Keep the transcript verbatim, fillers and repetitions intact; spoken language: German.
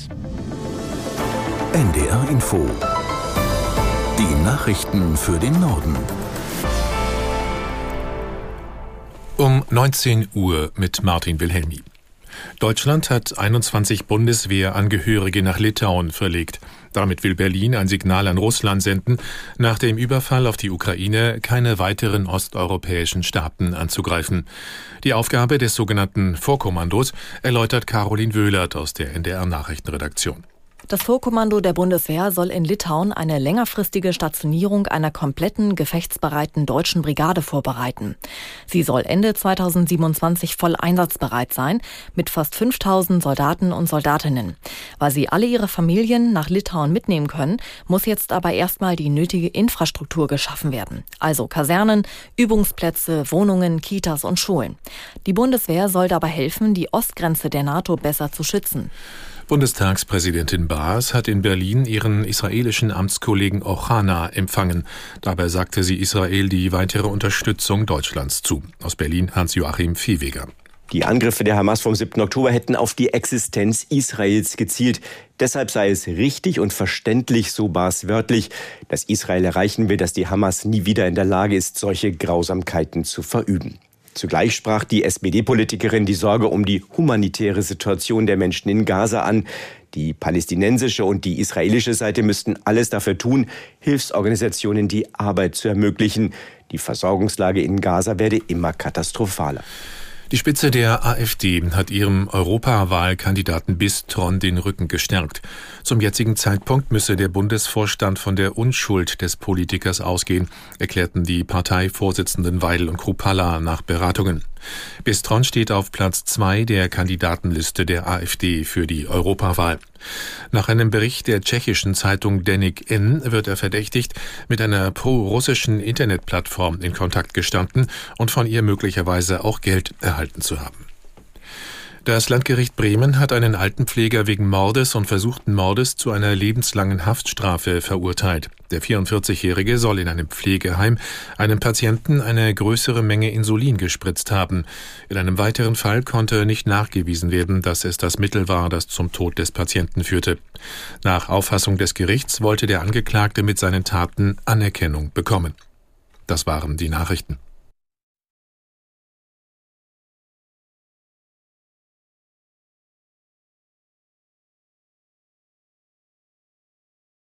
N D R Info. Die Nachrichten für den Norden. Um neunzehn Uhr mit Martin Wilhelmi. Deutschland hat einundzwanzig Bundeswehrangehörige nach Litauen verlegt. Damit will Berlin ein Signal an Russland senden, nach dem Überfall auf die Ukraine keine weiteren osteuropäischen Staaten anzugreifen. Die Aufgabe des sogenannten Vorkommandos erläutert Caroline Wöhlert aus der N D R-Nachrichtenredaktion. Das Vorkommando der Bundeswehr soll in Litauen eine längerfristige Stationierung einer kompletten, gefechtsbereiten deutschen Brigade vorbereiten. Sie soll Ende zweitausendsiebenundzwanzig voll einsatzbereit sein, mit fast fünftausend Soldaten und Soldatinnen. Weil sie alle ihre Familien nach Litauen mitnehmen können, muss jetzt aber erstmal die nötige Infrastruktur geschaffen werden. Also Kasernen, Übungsplätze, Wohnungen, Kitas und Schulen. Die Bundeswehr soll dabei helfen, die Ostgrenze der NATO besser zu schützen. Bundestagspräsidentin Baas hat in Berlin ihren israelischen Amtskollegen Ochana empfangen. Dabei sagte sie Israel die weitere Unterstützung Deutschlands zu. Aus Berlin Hans-Joachim Viehweger. Die Angriffe der Hamas vom siebten Oktober hätten auf die Existenz Israels gezielt. Deshalb sei es richtig und verständlich, so Baas wörtlich, dass Israel erreichen will, dass die Hamas nie wieder in der Lage ist, solche Grausamkeiten zu verüben. Zugleich sprach die S P D-Politikerin die Sorge um die humanitäre Situation der Menschen in Gaza an. Die palästinensische und die israelische Seite müssten alles dafür tun, Hilfsorganisationen die Arbeit zu ermöglichen. Die Versorgungslage in Gaza werde immer katastrophaler. Die Spitze der AfD hat ihrem Europawahlkandidaten Bistron den Rücken gestärkt. Zum jetzigen Zeitpunkt müsse der Bundesvorstand von der Unschuld des Politikers ausgehen, erklärten die Parteivorsitzenden Weidel und Kruppalla nach Beratungen. Bistron steht auf Platz zwei der Kandidatenliste der AfD für die Europawahl. Nach einem Bericht der tschechischen Zeitung Deník N wird er verdächtigt, mit einer pro-russischen Internetplattform in Kontakt gestanden und von ihr möglicherweise auch Geld erhalten zu haben. Das Landgericht Bremen hat einen Altenpfleger wegen Mordes und versuchten Mordes zu einer lebenslangen Haftstrafe verurteilt. Der vierundvierzigjährige soll in einem Pflegeheim einem Patienten eine größere Menge Insulin gespritzt haben. In einem weiteren Fall konnte nicht nachgewiesen werden, dass es das Mittel war, das zum Tod des Patienten führte. Nach Auffassung des Gerichts wollte der Angeklagte mit seinen Taten Anerkennung bekommen. Das waren die Nachrichten.